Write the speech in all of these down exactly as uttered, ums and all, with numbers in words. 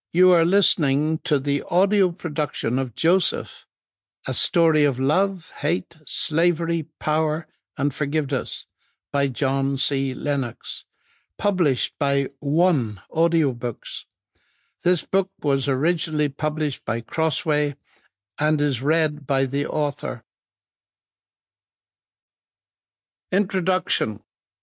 You are listening to the audio production of Joseph, a story of love, hate, slavery, power, and forgiveness by John C. Lennox, published by One Audiobooks. This book was originally published by Crossway and is read by the author. Introduction.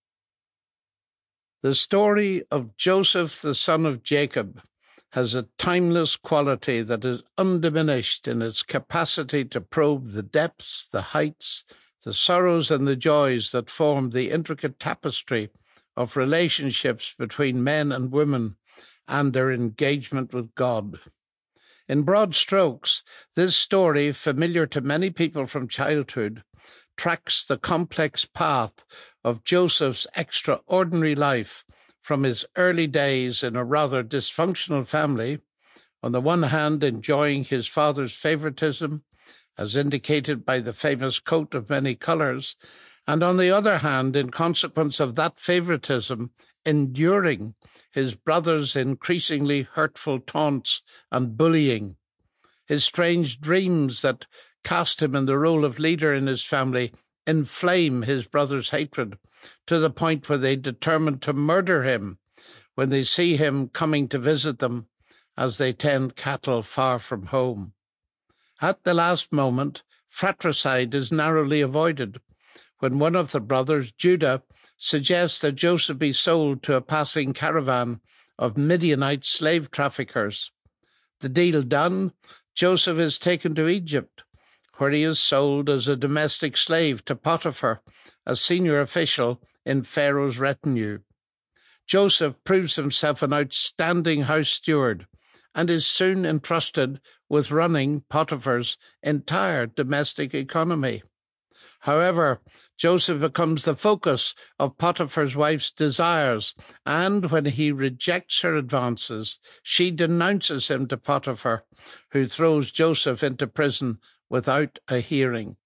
The story of Joseph, the son of Jacob, has a timeless quality that is undiminished in its capacity to probe the depths, the heights, the sorrows and the joys that form the intricate tapestry of relationships between men and women and their engagement with God. In broad strokes, this story, familiar to many people from childhood, tracks the complex path of Joseph's extraordinary life from his early days in a rather dysfunctional family, on the one hand enjoying his father's favoritism, as indicated by the famous coat of many colours, and on the other hand, in consequence of that favoritism, enduring his brother's increasingly hurtful taunts and bullying. His strange dreams that cast him in the role of leader in his family inflame his brother's hatred, to the point where they determine to murder him when they see him coming to visit them as they tend cattle far from home. At the last moment, fratricide is narrowly avoided when one of the brothers, Judah, suggests that Joseph be sold to a passing caravan of Midianite slave traffickers. The deal done, Joseph is taken to Egypt, where he is sold as a domestic slave to Potiphar, a senior official in Pharaoh's retinue. Joseph proves himself an outstanding house steward and is soon entrusted with running Potiphar's entire domestic economy. However, Joseph becomes the focus of Potiphar's wife's desires, and when he rejects her advances, she denounces him to Potiphar, who throws Joseph into prison without a hearing.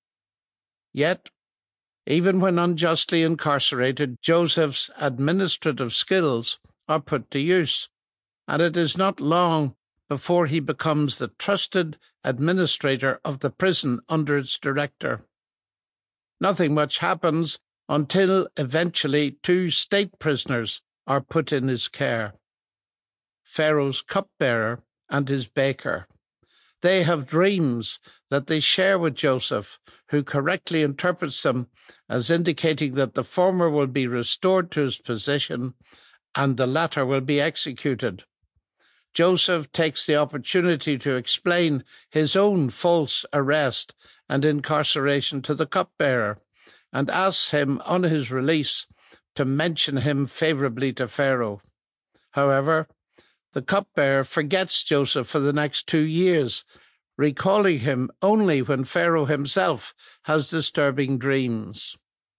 Yet, even when unjustly incarcerated, Joseph's administrative skills are put to use, and it is not long before he becomes the trusted administrator of the prison under its director. Nothing much happens until eventually two state prisoners are put in his care: Pharaoh's cupbearer and his baker. They have dreams that they share with Joseph, who correctly interprets them as indicating that the former will be restored to his position and the latter will be executed. Joseph takes the opportunity to explain his own false arrest and incarceration to the cupbearer and asks him on his release to mention him favorably to Pharaoh. However, the cupbearer forgets Joseph for the next two years, recalling him only when Pharaoh himself has disturbing dreams.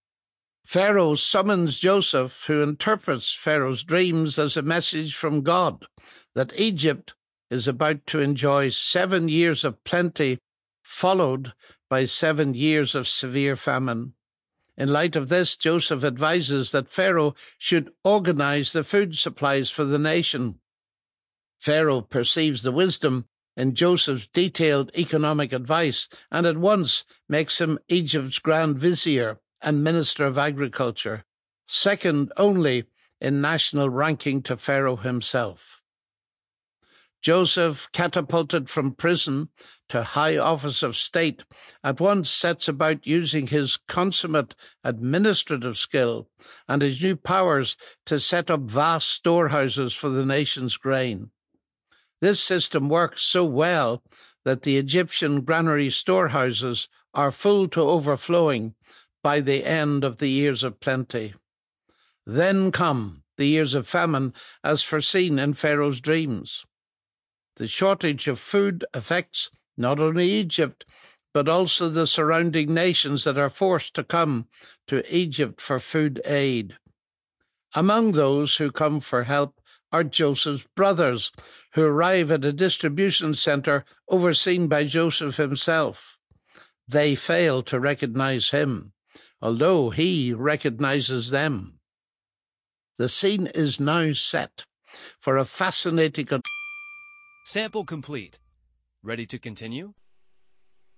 Pharaoh summons Joseph, who interprets Pharaoh's dreams as a message from God that Egypt is about to enjoy seven years of plenty, followed by seven years of severe famine. In light of this, Joseph advises that Pharaoh should organize the food supplies for the nation. Pharaoh perceives the wisdom in Joseph's detailed economic advice and at once makes him Egypt's Grand Vizier and Minister of Agriculture, second only in national ranking to Pharaoh himself. Joseph, catapulted from prison to high office of state, at once sets about using his consummate administrative skill and his new powers to set up vast storehouses for the nation's grain. This system works so well that the Egyptian granary storehouses are full to overflowing by the end of the years of plenty. Then come the years of famine as foreseen in Pharaoh's dreams. The shortage of food affects not only Egypt, but also the surrounding nations that are forced to come to Egypt for food aid. Among those who come for help are Joseph's brothers, who arrive at a distribution center overseen by Joseph himself. They fail to recognize him, although he recognizes them. The scene is now set for a fascinating Sample complete. Ready to continue?